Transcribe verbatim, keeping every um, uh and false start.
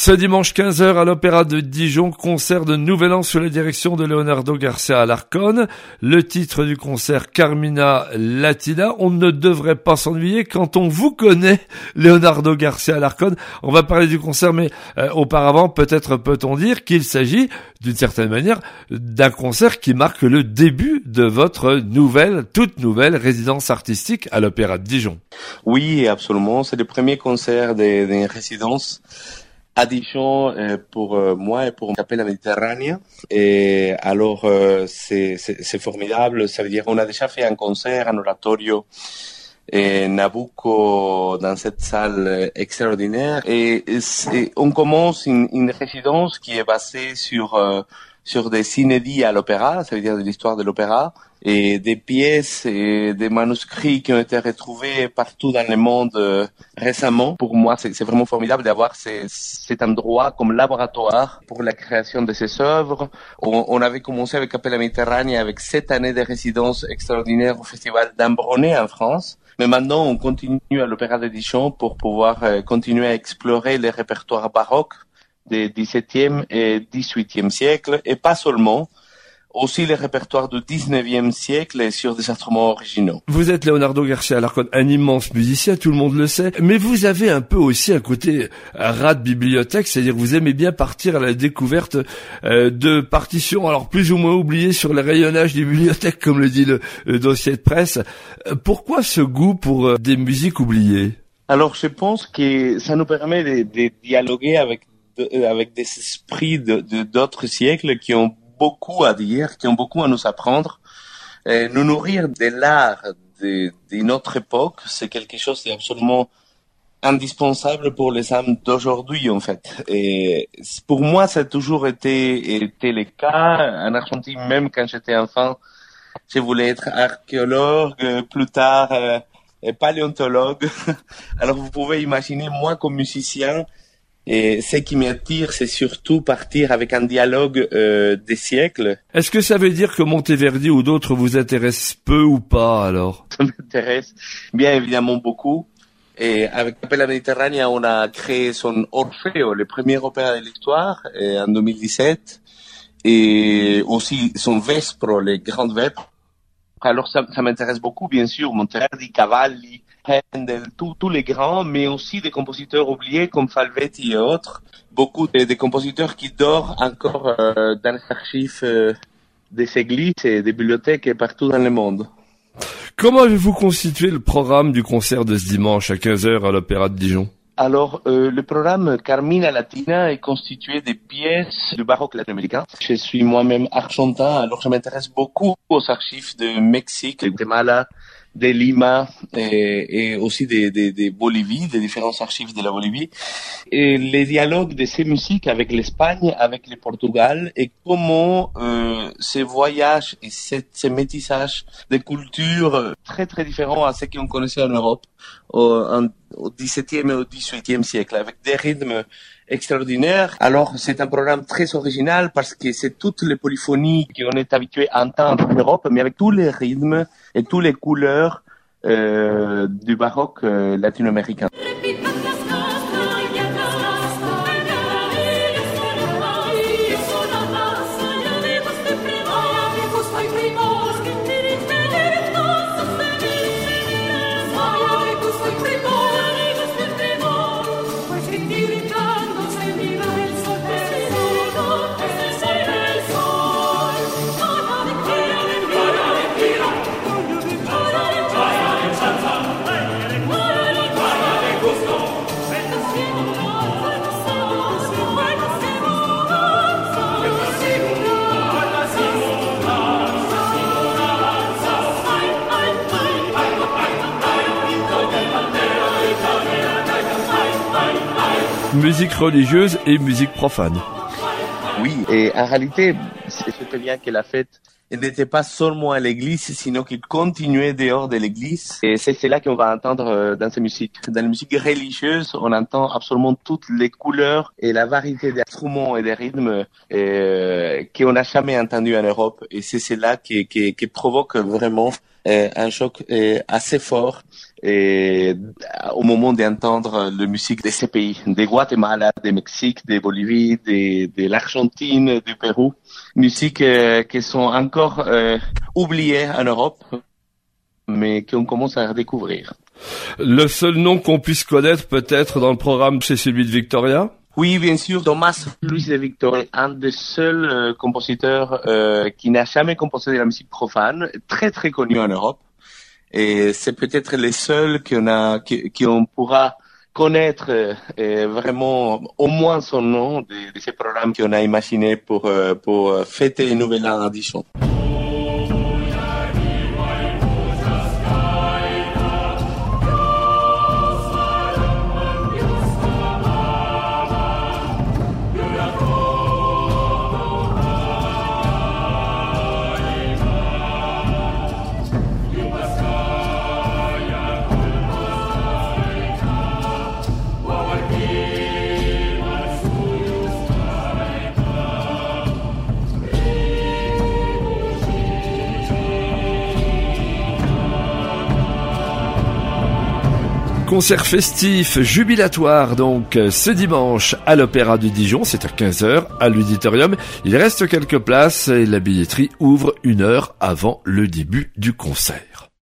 Ce dimanche quinze heures à l'Opéra de Dijon, concert de Nouvel An sous la direction de Leonardo Garcia Alarcón. Le titre du concert, Carmina Latina. On ne devrait pas s'ennuyer quand on vous connaît, Leonardo Garcia Alarcón. On va parler du concert, mais euh, auparavant, peut-être peut-on dire qu'il s'agit, d'une certaine manière, d'un concert qui marque le début de votre nouvelle, toute nouvelle résidence artistique à l'Opéra de Dijon. Oui, absolument. C'est le premier concert d'une résidence à Dijon euh, pour euh, moi et pour Capella Mediterránea. Et alors, euh, c'est, c'est, c'est formidable. Ça veut dire qu'on a déjà fait un concert, un oratorio et Nabucco dans cette salle extraordinaire. Et, et on commence une, une résidence qui est basée sur euh, sur des inédits à l'opéra, ça veut dire de l'histoire de l'opéra, et des pièces et des manuscrits qui ont été retrouvés partout dans le monde euh, récemment. Pour moi, c'est, c'est vraiment formidable d'avoir ces, cet endroit comme laboratoire pour la création de ces œuvres. On, on avait commencé avec Capella Mediterránea avec sept années de résidence extraordinaire au Festival d'Ambronay en France. Mais maintenant, on continue à l'Opéra de Dijon pour pouvoir euh, continuer à explorer les répertoires baroques des dix-septième et dix-huitième siècle, et pas seulement, aussi les répertoires du dix-neuvième siècle sur des instruments originaux. Vous êtes Leonardo Garcia Alarcón, un immense musicien, tout le monde le sait, mais vous avez un peu aussi un côté rat de bibliothèque, c'est-à-dire que vous aimez bien partir à la découverte euh, de partitions, alors plus ou moins oubliées sur les rayonnages des bibliothèques, comme le dit le, le dossier de presse. Pourquoi ce goût pour euh, des musiques oubliées? Alors, je pense que ça nous permet de, de dialoguer avec avec des esprits de, de, d'autres siècles qui ont beaucoup à dire, qui ont beaucoup à nous apprendre. Et nous nourrir de l'art de, d'une autre époque, c'est quelque chose d'absolument indispensable pour les âmes d'aujourd'hui, en fait. Et pour moi, ça a toujours été, été le cas. En Argentine, même quand j'étais enfant, je voulais être archéologue, plus tard euh, paléontologue. Alors vous pouvez imaginer, moi comme musicien, et ce qui m'attire, c'est surtout partir avec un dialogue euh, des siècles. Est-ce que ça veut dire que Monteverdi ou d'autres vous intéressent peu ou pas, alors? Ça m'intéresse bien évidemment beaucoup. Et avec Capella Mediterránea, on a créé son Orfeo, le premier opéra de l'histoire, en deux mille dix-sept. Et aussi son Vespro, les grandes vêpres. Alors ça, ça m'intéresse beaucoup, bien sûr, Monteverdi, Cavalli, Handel, tous tous les grands, mais aussi des compositeurs oubliés comme Falvetti et autres. Beaucoup de, de compositeurs qui dorment encore euh, dans les archives euh, des églises et des bibliothèques partout dans le monde. Comment avez-vous constitué le programme du concert de ce dimanche à quinze heures à l'Opéra de Dijon? Alors, euh, le programme Carmina Latina est constitué de pièces du baroque latino-américain. Je suis moi-même argentin, alors je m'intéresse beaucoup aux archives de Mexique, de Guatemala, de Lima et, et aussi de, de, de Bolivie, des différents archives de la Bolivie. Et les dialogues de ces musiques avec l'Espagne, avec le Portugal, et comment euh, ces voyages et ces, ces métissages de cultures très très différents à ceux qu'on connaissait en Europe au, en, au dix-septième et au dix-huitième siècle, avec des rythmes extraordinaires. Alors, c'est un programme très original parce que c'est toutes les polyphonies qu'on est habitué à entendre en Europe, mais avec tous les rythmes et toutes les couleurs euh, du baroque euh, latino-américain. Musique religieuse et musique profane. Oui, et en réalité, c'est bien que la fête n'était pas seulement à l'église, sinon qu'il continuait dehors de l'église. Et c'est, c'est là qu'on va entendre dans ces musiques. Dans les musiques religieuses, on entend absolument toutes les couleurs et la variété d'instruments et des rythmes euh, qu'on n'a jamais entendu en Europe. Et c'est cela qui, qui, qui provoque vraiment euh, un choc euh, assez fort et au moment d'entendre la musique de ces pays, de Guatemala, de Mexique, de Bolivie, de, de l'Argentine, du Pérou, musiques euh, qui sont encore euh, oubliées en Europe, mais qu'on commence à redécouvrir. Le seul nom qu'on puisse connaître peut-être dans le programme, c'est celui de Victoria? Oui, bien sûr, Tomás Luis de Victoria, un des seuls euh, compositeurs euh, qui n'a jamais composé de la musique profane, très très connu en Europe. Et c'est peut-être les seuls qu'on a, qu'on pourra connaître euh, vraiment au moins son nom de, de ces programmes qu'on a imaginés pour euh, pour fêter le Nouvel An à Dijon. Concert festif, jubilatoire, donc, ce dimanche à l'Opéra de Dijon, c'est à quinze heures, à l'auditorium. Il reste quelques places et la billetterie ouvre une heure avant le début du concert.